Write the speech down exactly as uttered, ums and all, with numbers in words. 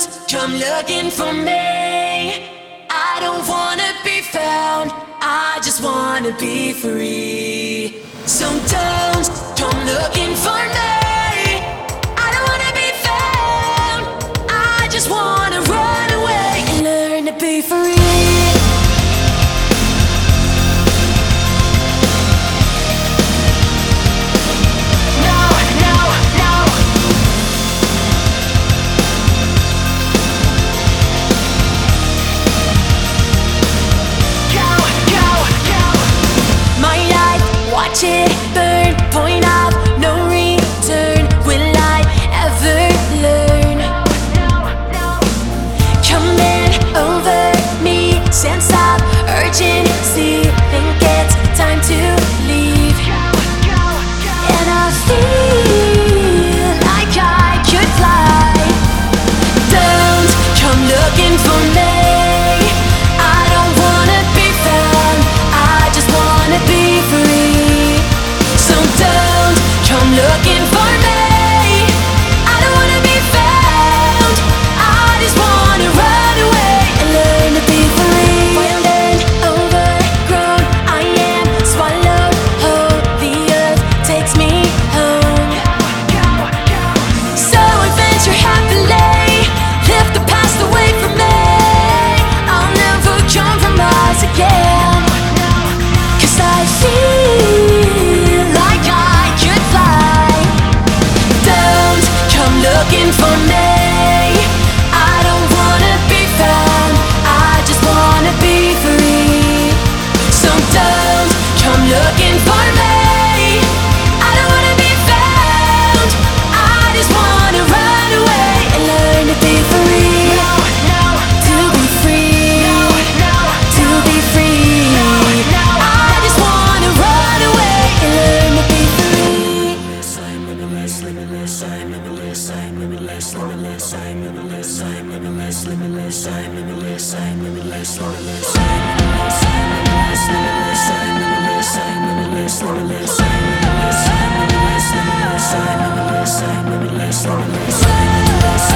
come looking for me. I don't wanna be found, I just wanna be free. So don't come looking for me. I don't wanna be found, I just wanna run away and learn to be free. Watch it burn, point of no return. Will I ever learn? Coming over me, sense of urgency. Think it's time to leave. And I feel like I could fly. Don't come looking for me. I don't wanna be found, I just wanna be free. Don't come looking for me. I don't wanna be found, I just wanna run away and learn to be free. Wild and overgrown, I am swallowed whole. The earth takes me home. So adventure happily, lift the past away from me. I'll never come from Mars again, 'cause I feel like I could fly. Don't come looking for me. I don't wanna be found, I just wanna be free. So don't come looking for me. I don't wanna be found, I just wanna run away and learn to be free. To be free, to be free. I just wanna run away and learn to be free. I'm limitless, limitless, I'm limitless, I'm limitless, limitless, I'm limitless, I'm limitless, limitless, I'm limitless, I'm limitless, limitless, I'm limitless, I'm limitless, limitless, I'm limitless, I'm limitless, limitless, I'm limitless, I'm limitless, limitless, I'm limitless, I'm limitless, limitless, I'm limitless.